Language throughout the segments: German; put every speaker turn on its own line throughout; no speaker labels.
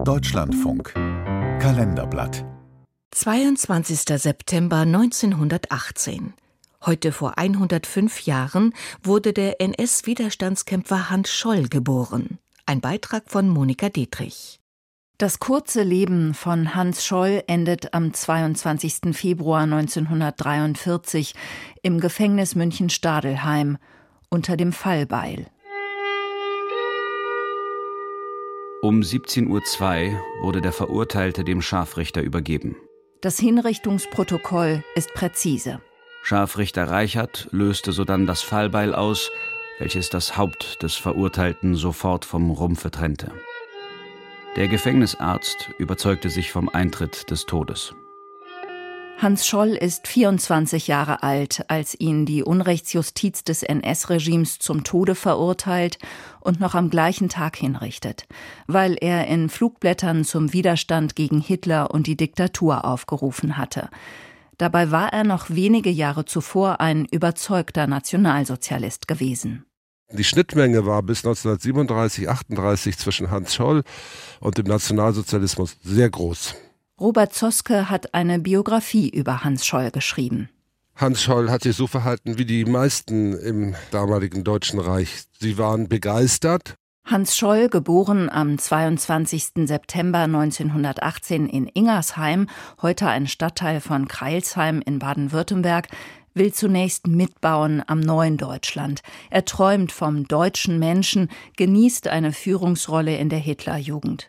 Deutschlandfunk Kalenderblatt
22. September 1918. Heute vor 105 Jahren wurde der NS-Widerstandskämpfer Hans Scholl geboren. Ein Beitrag von Monika Dietrich.
Das kurze Leben von Hans Scholl endet am 22. Februar 1943 im Gefängnis München-Stadelheim unter dem Fallbeil.
Um 17:02 Uhr wurde der Verurteilte dem Scharfrichter übergeben.
Das Hinrichtungsprotokoll ist präzise.
Scharfrichter Reichert löste sodann das Fallbeil aus, welches das Haupt des Verurteilten sofort vom Rumpfe trennte. Der Gefängnisarzt überzeugte sich vom Eintritt des Todes.
Hans Scholl ist 24 Jahre alt, als ihn die Unrechtsjustiz des NS-Regimes zum Tode verurteilt und noch am gleichen Tag hinrichtet, weil er in Flugblättern zum Widerstand gegen Hitler und die Diktatur aufgerufen hatte. Dabei war er noch wenige Jahre zuvor ein überzeugter Nationalsozialist gewesen.
Die Schnittmenge war bis 1937, 38 zwischen Hans Scholl und dem Nationalsozialismus sehr groß.
Robert Zoske hat eine Biografie über Hans Scholl geschrieben.
Hans Scholl hat sich so verhalten wie die meisten im damaligen Deutschen Reich. Sie waren begeistert.
Hans Scholl, geboren am 22. September 1918 in Ingersheim, heute ein Stadtteil von Crailsheim in Baden-Württemberg, will zunächst mitbauen am neuen Deutschland. Er träumt vom deutschen Menschen, genießt eine Führungsrolle in der Hitlerjugend.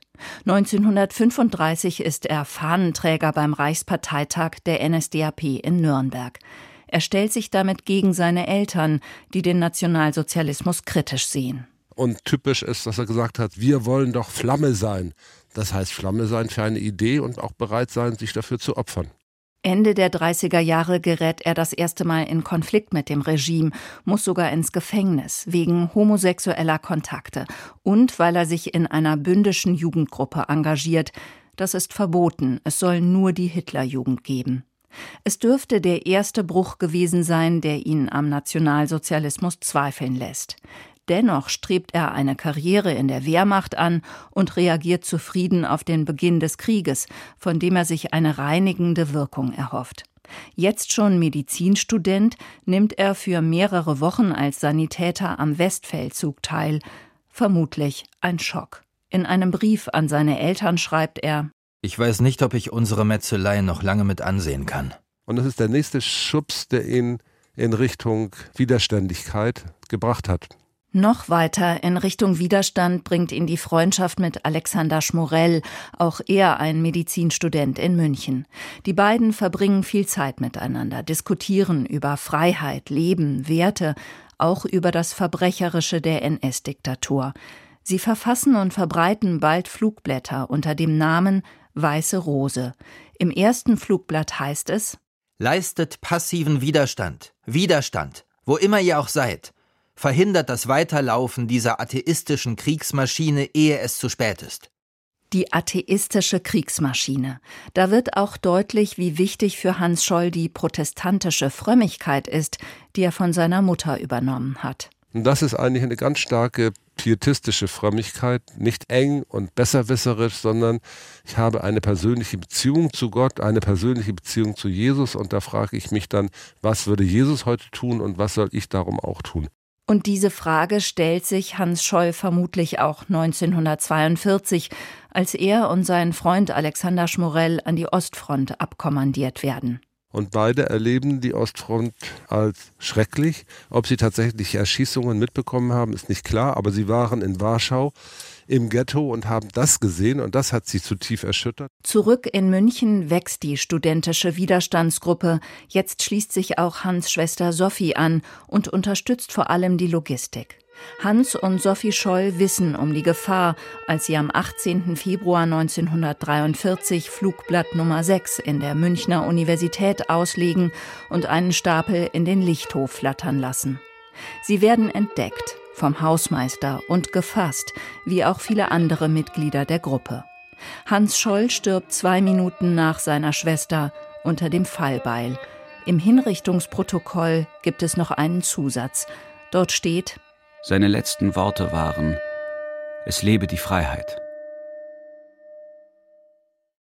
1935 ist er Fahnenträger beim Reichsparteitag der NSDAP in Nürnberg. Er stellt sich damit gegen seine Eltern, die den Nationalsozialismus kritisch sehen.
Und typisch ist, dass er gesagt hat, wir wollen doch Flamme sein. Das heißt, Flamme sein für eine Idee und auch bereit sein, sich dafür zu opfern.
Ende der 30er Jahre gerät er das erste Mal in Konflikt mit dem Regime, muss sogar ins Gefängnis wegen homosexueller Kontakte und weil er sich in einer bündischen Jugendgruppe engagiert. Das ist verboten, es soll nur die Hitlerjugend geben. Es dürfte der erste Bruch gewesen sein, der ihn am Nationalsozialismus zweifeln lässt. Dennoch strebt er eine Karriere in der Wehrmacht an und reagiert zufrieden auf den Beginn des Krieges, von dem er sich eine reinigende Wirkung erhofft. Jetzt schon Medizinstudent, nimmt er für mehrere Wochen als Sanitäter am Westfeldzug teil. Vermutlich ein Schock. In einem Brief an seine Eltern schreibt er:
Ich weiß nicht, ob ich unsere Metzelei noch lange mit ansehen kann.
Und das ist der nächste Schubs, der ihn in Richtung Widerständigkeit gebracht hat.
Noch weiter in Richtung Widerstand bringt ihn die Freundschaft mit Alexander Schmorell, auch er ein Medizinstudent in München. Die beiden verbringen viel Zeit miteinander, diskutieren über Freiheit, Leben, Werte, auch über das Verbrecherische der NS-Diktatur. Sie verfassen und verbreiten bald Flugblätter unter dem Namen Weiße Rose. Im ersten Flugblatt heißt es:
Leistet passiven Widerstand. Widerstand, wo immer ihr auch seid. Verhindert das Weiterlaufen dieser atheistischen Kriegsmaschine, ehe es zu spät ist.
Die atheistische Kriegsmaschine. Da wird auch deutlich, wie wichtig für Hans Scholl die protestantische Frömmigkeit ist, die er von seiner Mutter übernommen hat.
Und das ist eigentlich eine ganz starke pietistische Frömmigkeit, nicht eng und besserwisserisch, sondern ich habe eine persönliche Beziehung zu Gott, eine persönliche Beziehung zu Jesus und da frage ich mich dann, was würde Jesus heute tun und was soll ich darum auch tun?
Und diese Frage stellt sich Hans Scholl vermutlich auch 1942, als er und sein Freund Alexander Schmorell an die Ostfront abkommandiert werden.
Und beide erleben die Ostfront als schrecklich. Ob sie tatsächlich Erschießungen mitbekommen haben, ist nicht klar, aber sie waren in Warschau im Ghetto und haben das gesehen und das hat sie zutiefst erschüttert.
Zurück in München wächst die studentische Widerstandsgruppe. Jetzt schließt sich auch Hans' Schwester Sophie an und unterstützt vor allem die Logistik. Hans und Sophie Scholl wissen um die Gefahr, als sie am 18. Februar 1943 Flugblatt Nummer 6 in der Münchner Universität auslegen und einen Stapel in den Lichthof flattern lassen. Sie werden entdeckt vom Hausmeister und gefasst, wie auch viele andere Mitglieder der Gruppe. Hans Scholl stirbt 2 Minuten nach seiner Schwester unter dem Fallbeil. Im Hinrichtungsprotokoll gibt es noch einen Zusatz. Dort steht:
Seine letzten Worte waren: Es lebe die Freiheit.